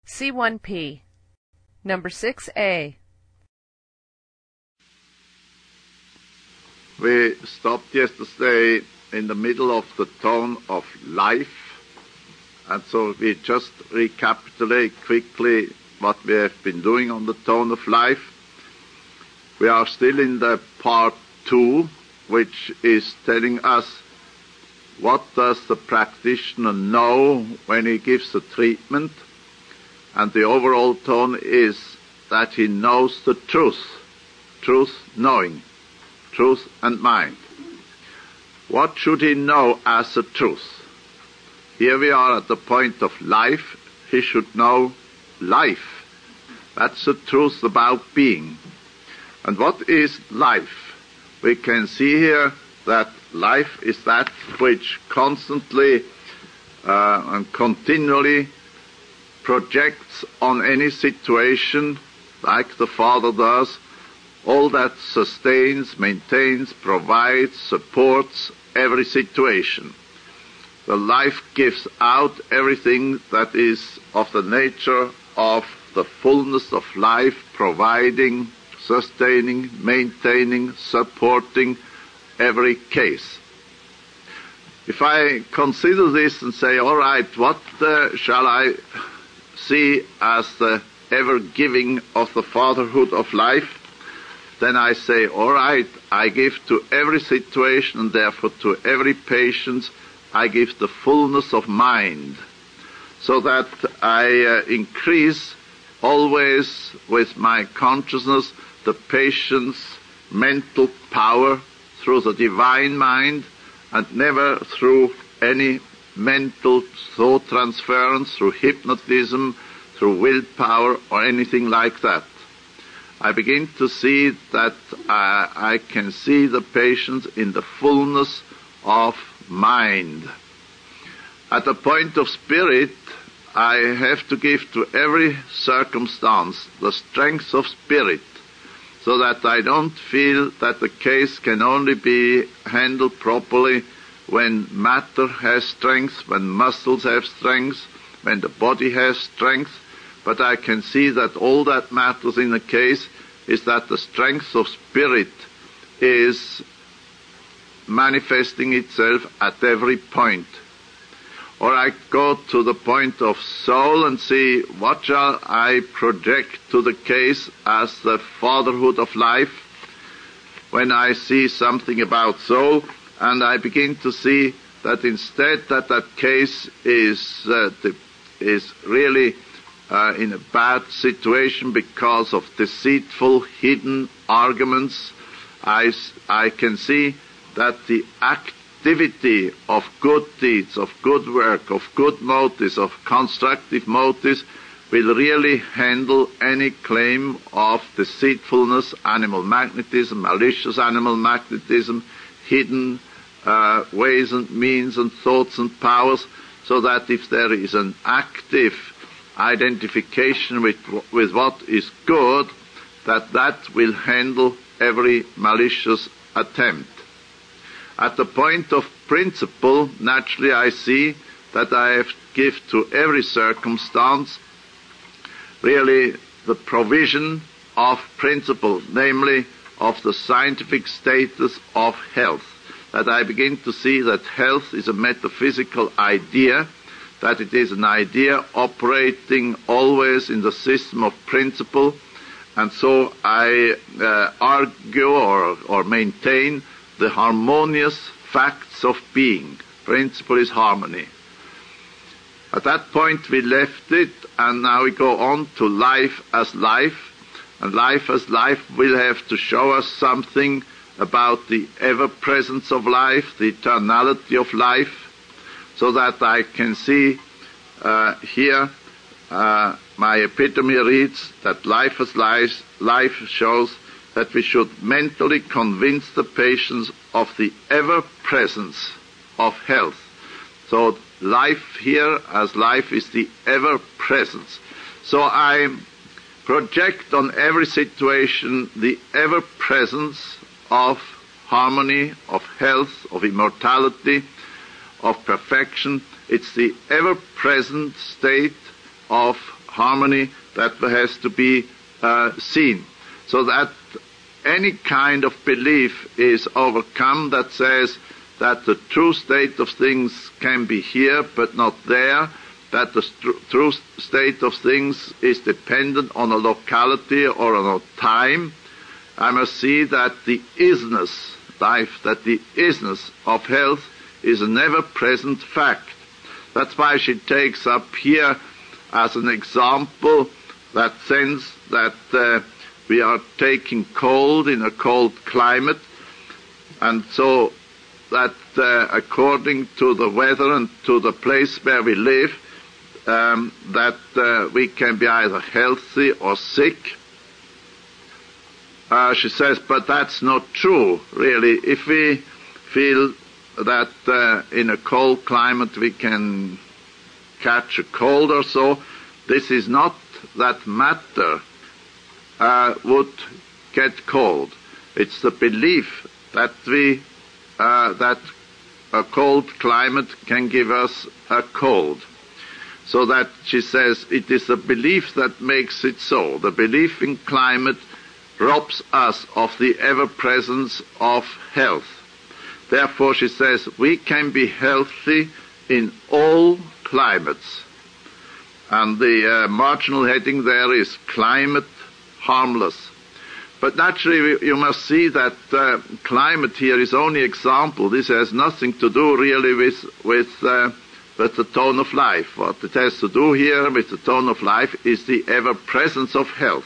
C1P. Number 6A. We stopped yesterday in the middle of the tone of life, and so we just recapitulate quickly what we have been doing on the tone of life. We are still in the part 2, which is telling us what does the practitioner know when he gives the treatment, and the overall tone is that he knows the truth knowing, truth and mind. What should he know as the truth? Here we are at the point of life. He should know life. That's the truth about being. And what is life? We can see here that life is that which constantly and continually projects on any situation, like the Father does, all that sustains, maintains, provides, supports every situation. The life gives out everything that is of the nature of the fullness of life, providing, sustaining, maintaining, supporting every case. If I consider this and say, all right, what shall I see as the ever-giving of the fatherhood of life? Then I say, all right, I give to every situation, and therefore to every patient, I give the fullness of mind, so that I increase always with my consciousness the patient's mental power through the divine mind, and never through any mental thought transference, through hypnotism, through willpower, or anything like that. I begin to see that I can see the patient in the fullness of mind. At the point of spirit, I have to give to every circumstance the strength of spirit, so that I don't feel that the case can only be handled properly when matter has strength, when muscles have strength, when the body has strength, but I can see that all that matters in the case is that the strength of spirit is manifesting itself at every point. Or I go to the point of soul and see what shall I project to the case as the fatherhood of life when I see something about soul, and I begin to see that instead that case is really in a bad situation because of deceitful, hidden arguments, I can see that the activity of good deeds, of good work, of good motives, of constructive motives will really handle any claim of deceitfulness, animal magnetism, malicious animal magnetism, hidden ways and means and thoughts and powers, so that if there is an active identification with what is good, that will handle every malicious attempt. At the point of principle, naturally I see that I have to give to every circumstance really the provision of principle, namely of the scientific status of health. That I begin to see that health is a metaphysical idea, that it is an idea operating always in the system of principle, and so I argue or maintain the harmonious facts of being. Principle is harmony. At that point we left it, and now we go on to life as life, and life as life will have to show us something about the ever-presence of life, the eternality of life, so that I can see here my epitome reads that life as life shows that we should mentally convince the patients of the ever-presence of health. So life here as life is the ever-presence. So I project on every situation the ever-presence of harmony, of health, of immortality, of perfection. It's the ever-present state of harmony that has to be seen. So that any kind of belief is overcome that says that the true state of things can be here but not there, that the true state of things is dependent on a locality or on a time. I must see that the isness, life, that the isness of health is an ever-present fact. That's why she takes up here as an example that sense that we are taking cold in a cold climate, and so that according to the weather and to the place where we live, that we can be either healthy or sick. She says, but that's not true, really. If we feel that in a cold climate we can catch a cold or so, this is not that matter would get cold. It's the belief that that a cold climate can give us a cold. So that, she says, it is the belief that makes it so. The belief in climate robs us of the ever-presence of health. Therefore, she says, we can be healthy in all climates. And the marginal heading there is climate harmless. But naturally, you must see that climate here is only example. This has nothing to do really with the tone of life. What it has to do here with the tone of life is the ever-presence of health.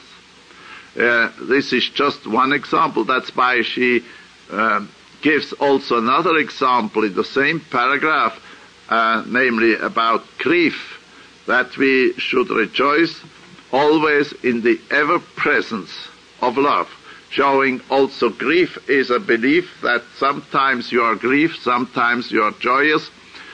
This is just one example. That's why she gives also another example in the same paragraph, namely about grief, that we should rejoice always in the ever-presence of love, showing also grief is a belief that sometimes you are grieved, sometimes you are joyous.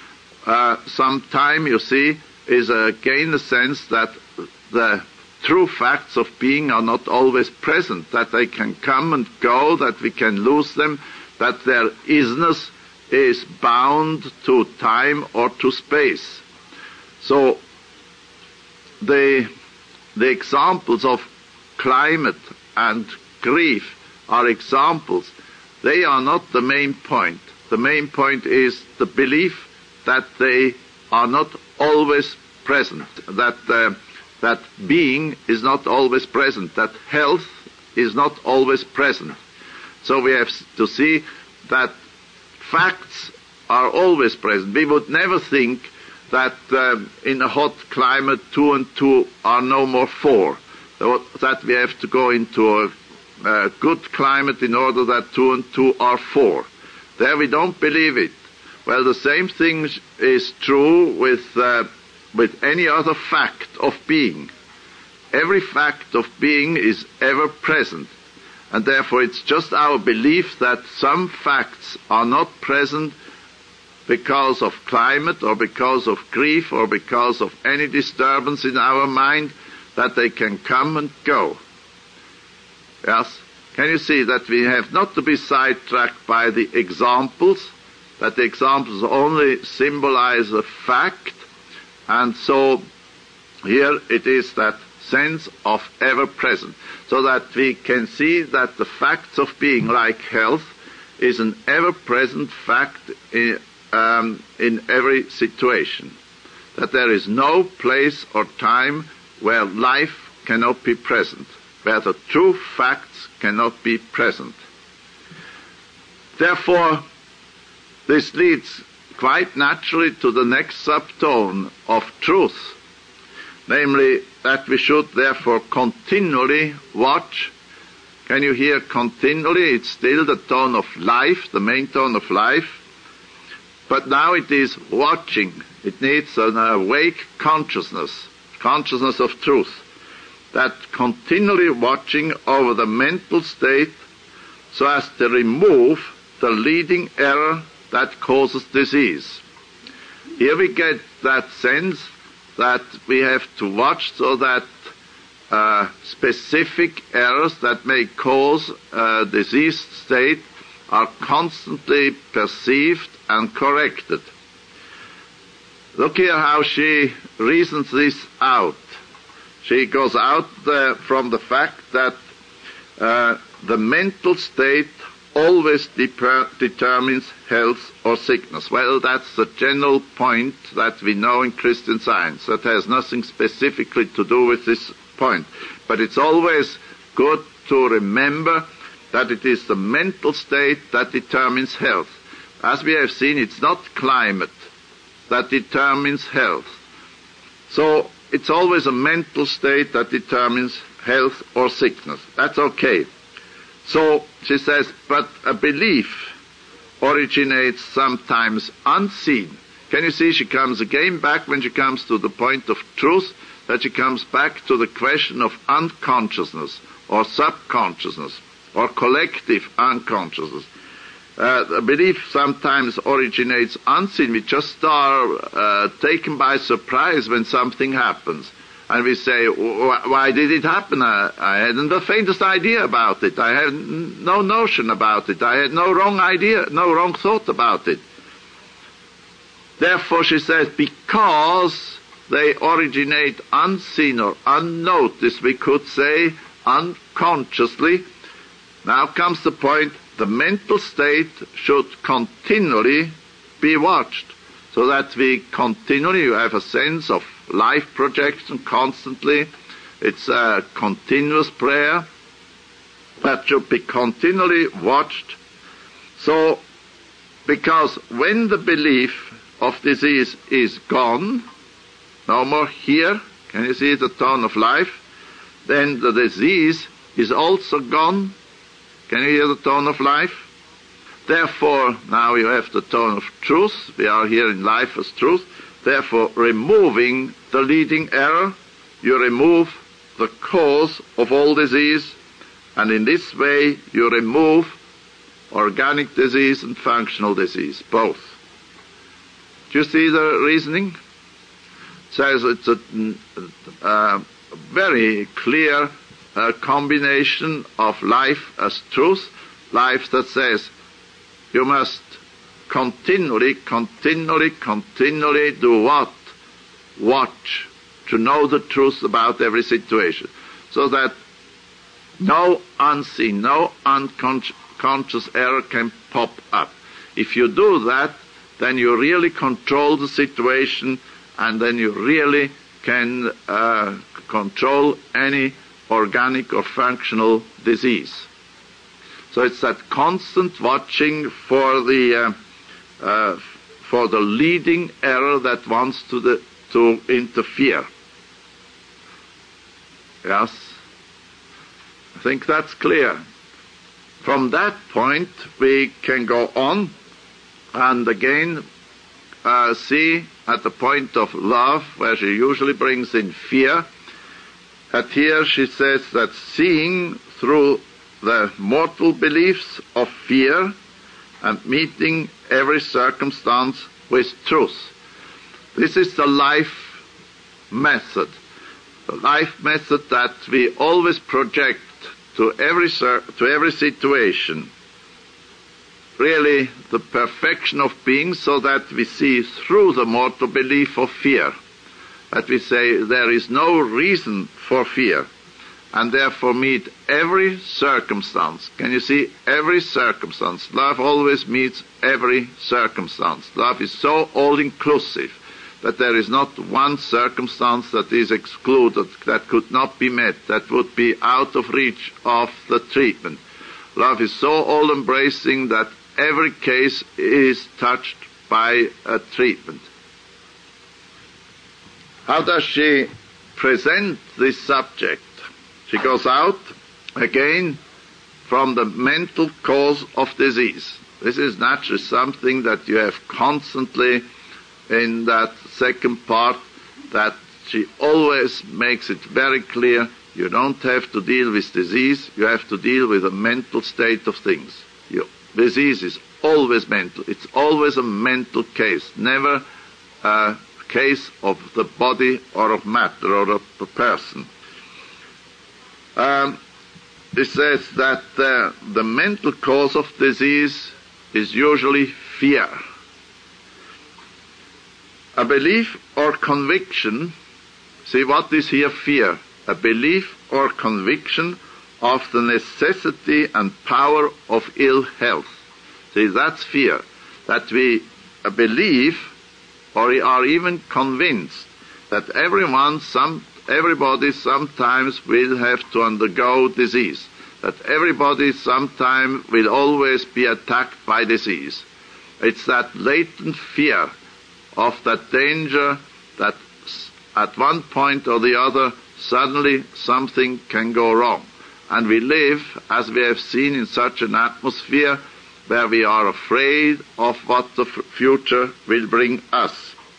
Sometime, you see, is again the sense that the true facts of being are not always present, that they can come and go, that we can lose them, that their isness is bound to time or to space. So the examples of climate and grief are examples. They are not the main point. The main point is the belief that they are not always present, that being is not always present, that health is not always present. So we have to see that facts are always present. We would never think that in a hot climate 2 and 2 are no more 4, that we have to go into a good climate in order that 2 and 2 are 4. There we don't believe it. Well, the same thing is true with any other fact of being. Every fact of being is ever present, and therefore it's just our belief that some facts are not present because of climate or because of grief or because of any disturbance in our mind, that they can come and go. Yes? Can you see that we have not to be sidetracked by the examples, that the examples only symbolize a fact, and so here it is that sense of ever-present, so that we can see that the facts of being, like health, is an ever-present fact in every situation, that there is no place or time where life cannot be present, where the true facts cannot be present. Therefore, this leads quite naturally to the next subtone of truth, namely that we should therefore continually watch. Can you hear continually? It's still the tone of life, the main tone of life, but now it is watching. It needs an awake consciousness of truth, that continually watching over the mental state so as to remove the leading error that causes disease. Here we get that sense that we have to watch so that specific errors that may cause a diseased state are constantly perceived and corrected. Look here how she reasons this out. she goes out from the fact that the mental state always determines health or sickness. Well, that's the general point that we know in Christian Science. That has nothing specifically to do with this point. But it's always good to remember that it is the mental state that determines health. As we have seen, it's not climate that determines health. So it's always a mental state that determines health or sickness. That's okay. So she says, but a belief originates sometimes unseen. Can you see she comes again back when she comes to the point of truth, that she comes back to the question of unconsciousness or subconsciousness or collective unconsciousness. A belief sometimes originates unseen. We just are taken by surprise when something happens. And we say, why did it happen? I hadn't the faintest idea about it. I had no notion about it. I had no wrong idea, no wrong thought about it. Therefore, she says, because they originate unseen or unnoticed, we could say unconsciously. Now comes the point, the mental state should continually be watched, so that we continually have a sense of life projection constantly. It's a continuous prayer that should be continually watched. So, because when the belief of disease is gone, no more here, can you see the tone of life? Then the disease is also gone. Can you hear the tone of life? Therefore, now you have the tone of truth. We are here in life as truth. Therefore, removing the leading error, you remove the cause of all disease, and in this way you remove organic disease and functional disease, both. Do you see the reasoning? It says it's a very clear combination of life as truth, life that says you must continually do what? Watch, to know the truth about every situation, so that no unseen, no unconscious error can pop up. If you do that, then you really control the situation, and then you really can control any organic or functional disease. So it's that constant watching for the leading error that wants to interfere. Yes, I think that's clear. From that point we can go on and again see at the point of love, where she usually brings in fear. At here she says that seeing through the mortal beliefs of fear and meeting every circumstance with truth. This is the life method. The life method that we always project to every situation. Really the perfection of being, so that we see through the mortal belief of fear. That we say there is no reason for fear, and therefore meet every circumstance. Can you see? Every circumstance. Love always meets every circumstance. Love is so all-inclusive that there is not one circumstance that is excluded, that could not be met, that would be out of reach of the treatment. Love is so all-embracing that every case is touched by a treatment. How does she present this subject? She goes out again from the mental cause of disease. This is naturally something that you have constantly in that second part, that she always makes it very clear. You don't have to deal with disease, you have to deal with the mental state of things. Disease is always mental. It's always a mental case, never a case of the body or of matter or of a person. It says that the mental cause of disease is usually fear. A belief or conviction, see what is here fear? a belief or conviction of the necessity and power of ill health. See, that's fear, that we believe or are even convinced that everybody sometimes will have to undergo disease, that everybody sometime will always be attacked by disease. It's that latent fear of that danger that at one point or the other suddenly something can go wrong. And we live, as we have seen, in such an atmosphere where we are afraid of what the future will bring us.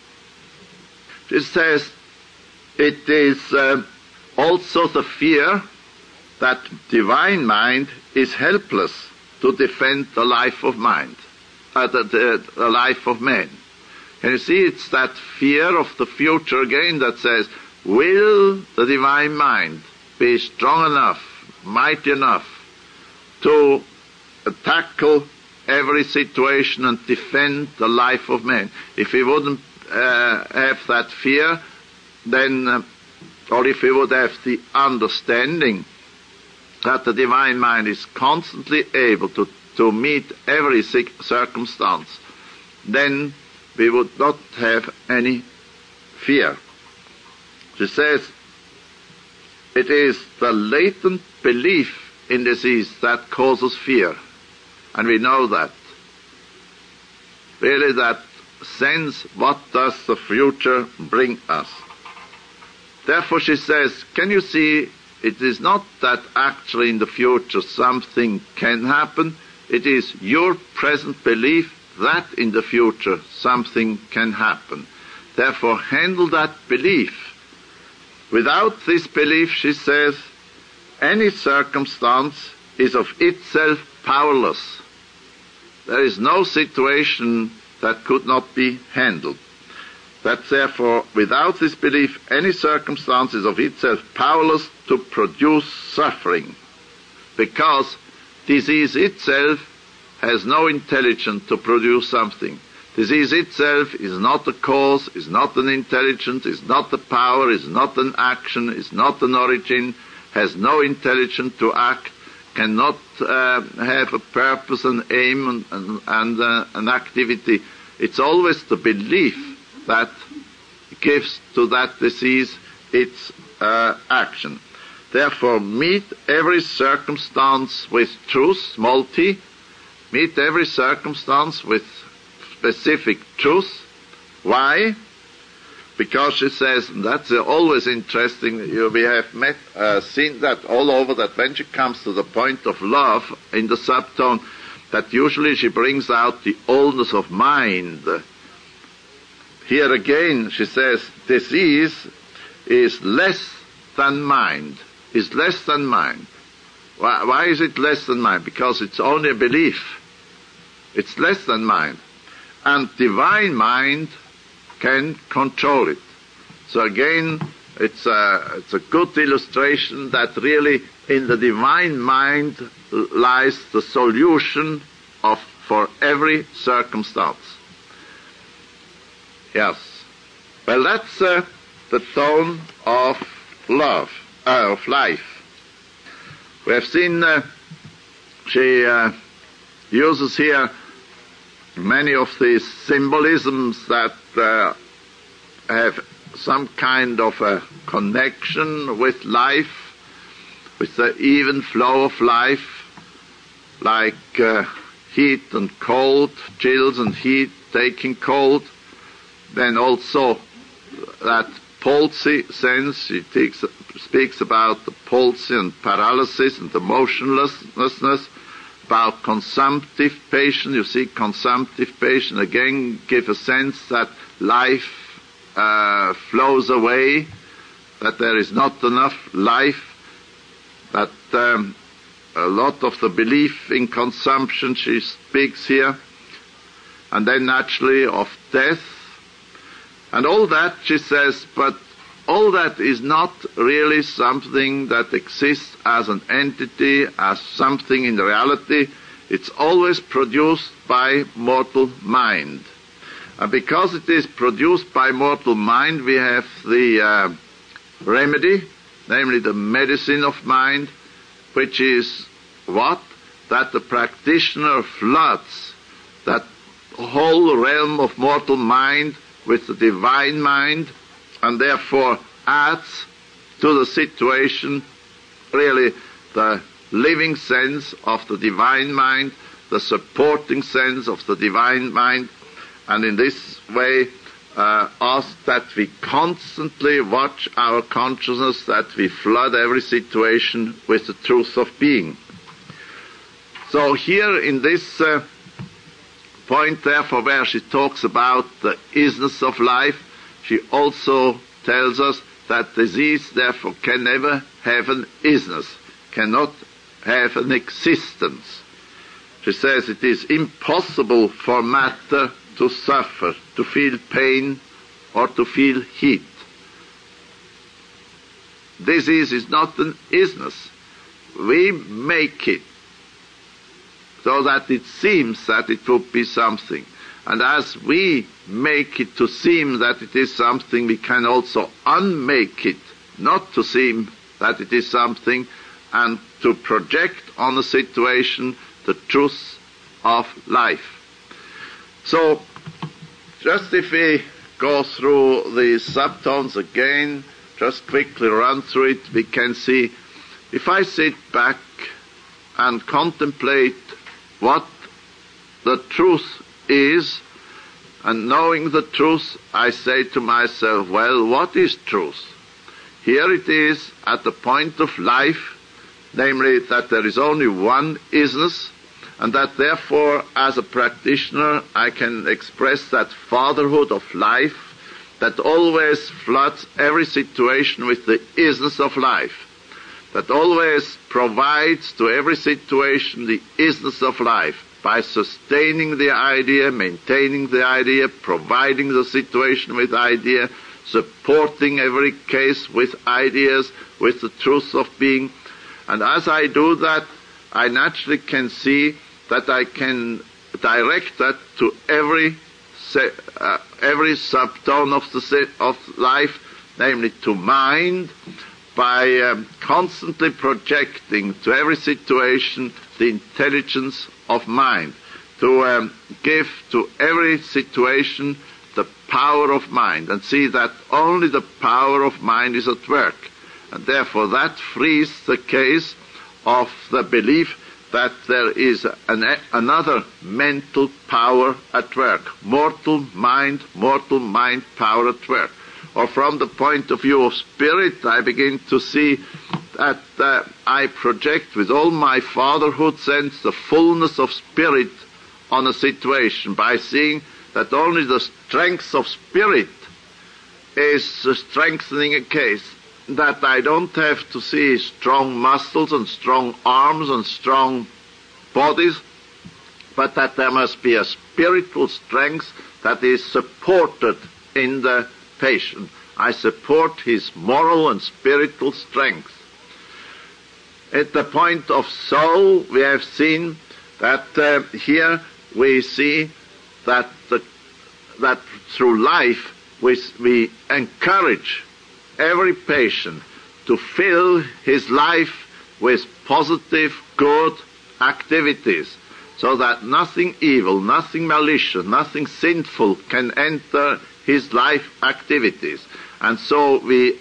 It says it is also the fear that divine mind is helpless to defend the life of mind, the life of man. Can you see, it's that fear of the future again that says, will the divine mind be strong enough, mighty enough to tackle every situation and defend the life of man? If we wouldn't have that fear, then, or if we would have the understanding that the divine mind is constantly able to meet every circumstance, then we would not have any fear. She says, it is the latent belief in disease that causes fear. And we know that. Really, that sense, what does the future bring us? Therefore, she says, can you see, it is not that actually in the future something can happen. It is your present belief that in the future something can happen. Therefore, handle that belief. Without this belief, she says, any circumstance is of itself powerless. There is no situation that could not be handled. That therefore, without this belief, any circumstance is of itself powerless to produce suffering, because disease itself has no intelligence to produce something. Disease itself is not a cause, is not an intelligence, is not a power, is not an action, is not an origin, has no intelligence to act, cannot have a purpose and aim and an activity. It's always the belief that gives to that disease its action. Therefore, meet every circumstance with truth, small t. Meet every circumstance with specific truth. Why? Because she says, and that's always interesting, we have seen that all over, that when she comes to the point of love in the subtone, that usually she brings out the oldness of mind. Here again, she says, disease is less than mind, is less than mind. Why is it less than mind? Because it's only a belief. It's less than mind. And divine mind can control it. So again, it's a good illustration that really in the divine mind lies the solution for every circumstance. Yes. Well, that's the tone of love, of life. We have seen she uses here many of these symbolisms that have some kind of a connection with life, with the even flow of life, like heat and cold, chills and heat taking cold. Then also that palsy sense, she speaks about the palsy and paralysis and the motionlessness, about consumptive patient. You see, consumptive patient again give a sense that life flows away, that there is not enough life, that a lot of the belief in consumption she speaks here, and then naturally of death. And all that, she says, but all that is not really something that exists as an entity, as something in reality. It's always produced by mortal mind. And because it is produced by mortal mind, we have the remedy, namely the medicine of mind, which is what? That the practitioner floods that whole realm of mortal mind with the divine mind, and therefore adds to the situation really the living sense of the divine mind, the supporting sense of the divine mind, and in this way ask that we constantly watch our consciousness, that we flood every situation with the truth of being. So here in this point, therefore, where she talks about the isness of life, she also tells us that disease, therefore, can never have an isness, cannot have an existence. She says it is impossible for matter to suffer, to feel pain, or to feel heat. Disease is not an isness. We make it so that it seems that it would be something. And as we make it to seem that it is something, we can also unmake it, not to seem that it is something, and to project on the situation the truth of life. So, just if we go through the subtones again, just quickly run through it, we can see, if I sit back and contemplate what the truth is, and knowing the truth, I say to myself, well, what is truth? Here it is at the point of life, namely that there is only one isness, and that therefore, as a practitioner, I can express that fatherhood of life that always floods every situation with the isness of life, that always provides to every situation the isness of life, by sustaining the idea, maintaining the idea, providing the situation with idea, supporting every case with ideas, with the truth of being. And as I do that, I naturally can see that I can direct that to every subtone of life, namely to mind, by constantly projecting to every situation the intelligence of mind, to give to every situation the power of mind, and see that only the power of mind is at work. And therefore that frees the case of the belief that there is another mental power at work, mortal mind power at work. Or from the point of view of spirit, I begin to see that I project with all my fatherhood sense the fullness of spirit on a situation, by seeing that only the strength of spirit is strengthening a case, that I don't have to see strong muscles and strong arms and strong bodies, but that there must be a spiritual strength that is supported in the patient. I support his moral and spiritual strength. At the point of soul, we have seen that here we see that through life we encourage every patient to fill his life with positive, good activities, so that nothing evil, nothing malicious, nothing sinful can enter his life activities. And so we,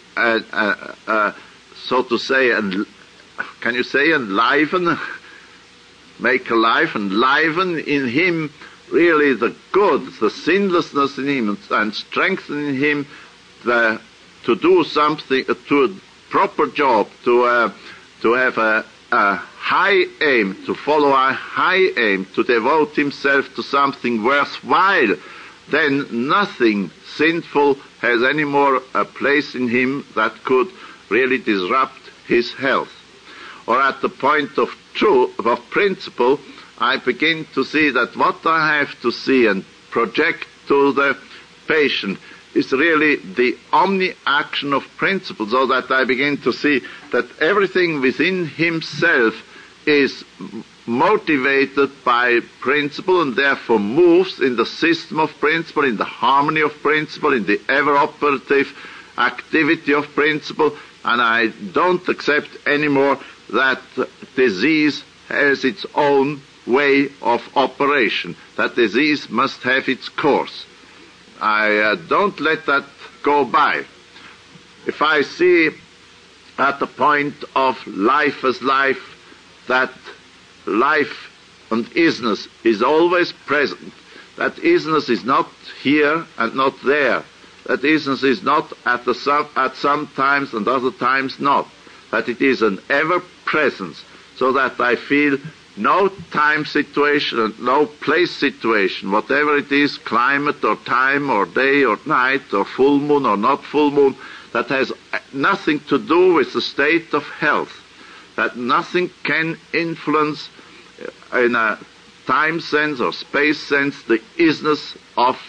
so to say, can you say enliven? Make alive, enliven in him really the good, the sinlessness in him, and strengthen in him to do something, to a proper job, to have a high aim, to follow a high aim, to devote himself to something worthwhile. Then nothing sinful has any more a place in him that could really disrupt his health. Or at the point of truth, of principle, I begin to see that what I have to see and project to the patient is really the omni-action of principle, so that I begin to see that everything within himself is motivated by principle, and therefore moves in the system of principle, in the harmony of principle, in the ever-operative activity of principle, and I don't accept anymore that disease has its own way of operation, that disease must have its course. I don't let that go by. If I see at the point of life as life, that life and isness is always present, that isness is not here and not there, that isness is not at some times and other times not, that it is an ever-presence, so that I feel no time situation and no place situation, whatever it is, climate or time or day or night or full moon or not full moon, that has nothing to do with the state of health, that nothing can influence in a time sense or space sense the isness of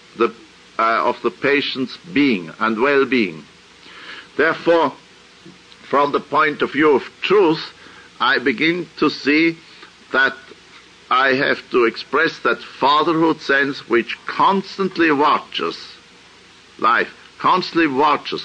the patient's being and well-being. Therefore, from the point of view of truth, I begin to see that I have to express that fatherhood sense which constantly watches life, constantly watches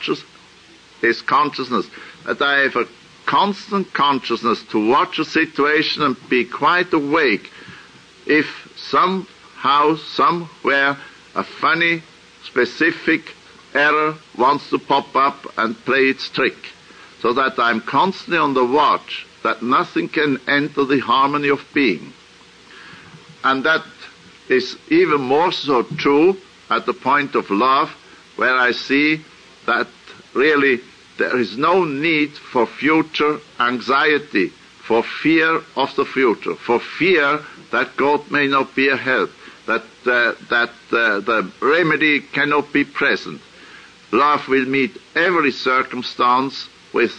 his consciousness, that I have a constant consciousness to watch a situation and be quite awake if somehow, somewhere, a funny, specific error wants to pop up and play its trick, so that I'm constantly on the watch, that nothing can enter the harmony of being. And that is even more so true at the point of love, where I see that really there is no need for future anxiety, for fear of the future, for fear that God may not be a help, that the remedy cannot be present. Love will meet every circumstance with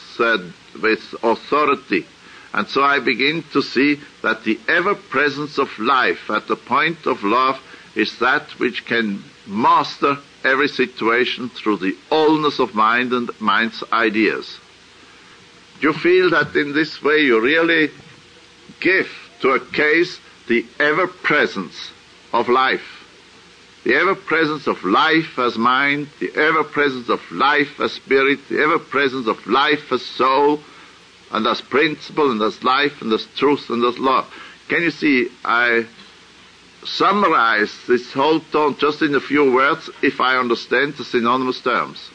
authority. And so I begin to see that the ever-presence of life at the point of love is that which can master every situation through the allness of mind and mind's ideas. You feel that in this way you really give to a case the ever-presence of life. The ever-presence of life as mind, the ever-presence of life as spirit, the ever-presence of life as soul, and as principle, and as life, and as truth, and as love. Can you see, I summarize this whole tone just in a few words if I understand the synonymous terms.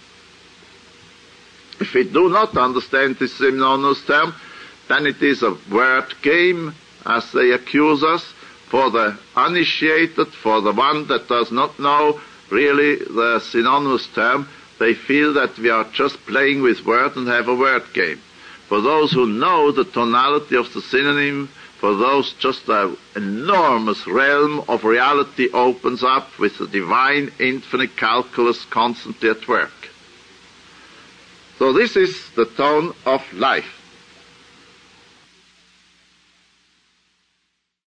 If we do not understand this synonymous term, then it is a word game, as they accuse us, for the uninitiated, for the one that does not know really the synonymous term. They feel that we are just playing with words and have a word game. For those who know the tonality of the synonym, for those just an enormous realm of reality opens up with the divine infinite calculus constantly at work. So this is the tone of life.